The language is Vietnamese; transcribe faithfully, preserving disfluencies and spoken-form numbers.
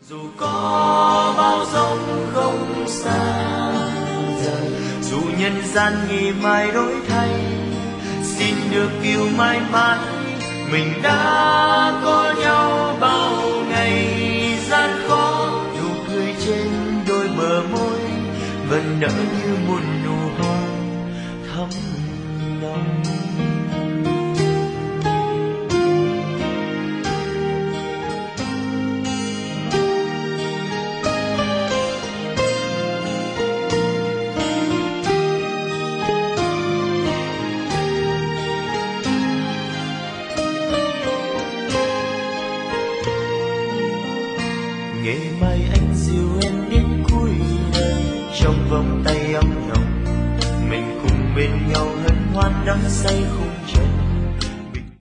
Dù có bao giông không xa rời, dù nhân gian ngày mai đổi thay, xin được yêu mãi mãi mình đã có nhau bao ngày. Gian khó nụ cười trên đôi bờ môi vẫn nở như một nụ hoa thắm lòng. Ngày mai anh dìu em đến cuối đời, trong vòng tay ấm lòng mình cùng bên nhau hân hoan đắm say khung